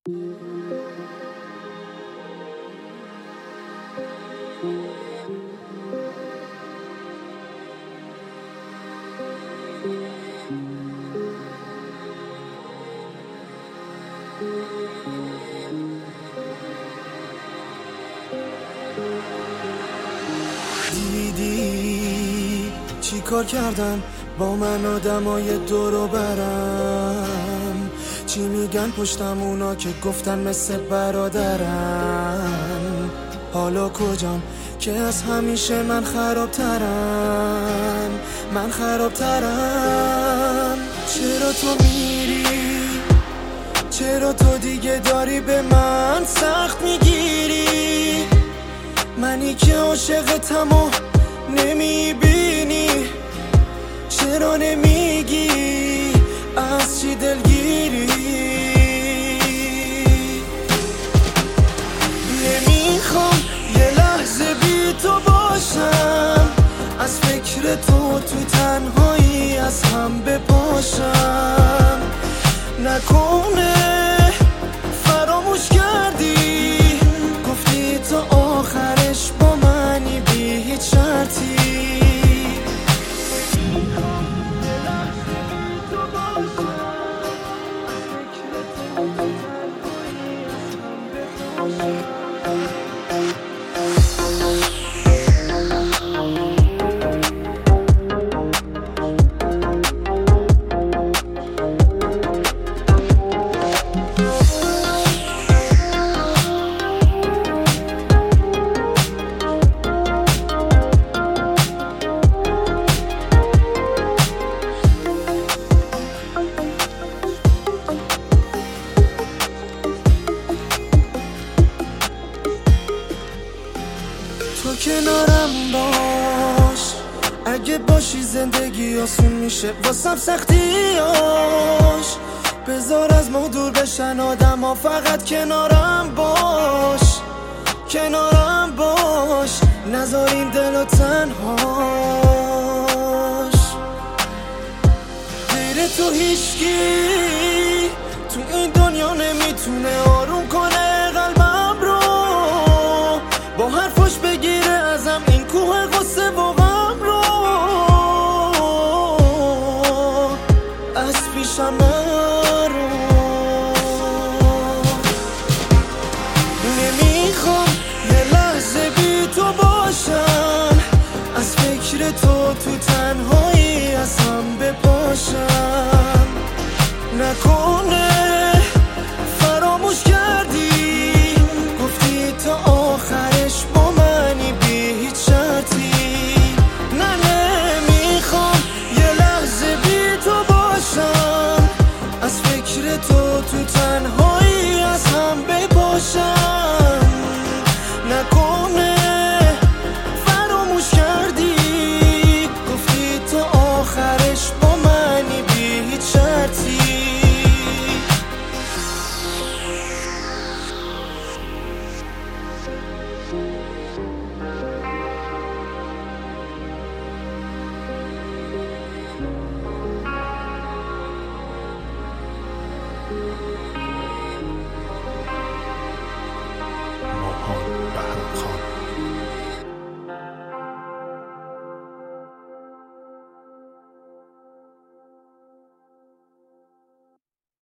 دیدی چی کار کردن با من آدمای دورو برم؟ چی میگن پشتم اونا که گفتن مثل برادرم؟ حالا کجام که از همیشه من خرابترم؟ چرا تو میری؟ چرا تو دیگه داری به من سخت میگیری؟ منی که عاشقتم و نمیبینی، چرا نمیگی از چی دلگیری؟ نمیخوام یه لحظه بی تو باشم، از فکر تو تنهایی از هم بپاشم. نکنه فراموش کردی، گفتی تا آخرش با منی بی هیچ شرطی. تو کنارم باش، اگه باشی زندگی آسون میشه واسم سختیاش. بذار از ما دور بشن آدم ها، فقط کنارم باش، نذار این دلو تنهاش. غیر تو هیچکی تو این دنیا نمیتونه آروم کنه قلبم رو، با حرفش بگیره ازم این کوه غصه و غم رو. از پیشم نرو، نمیخوام یه لحظه بی تو باشم، از فکر تو تنهایی از هم بپاشم. نکنه فراموش کردی، گفتی تا آخرش با منی بی هیچ شرطی. نه نمیخوام یه لحظه بی تو باشم، از فکر تو تنهایی از هم بپاشم.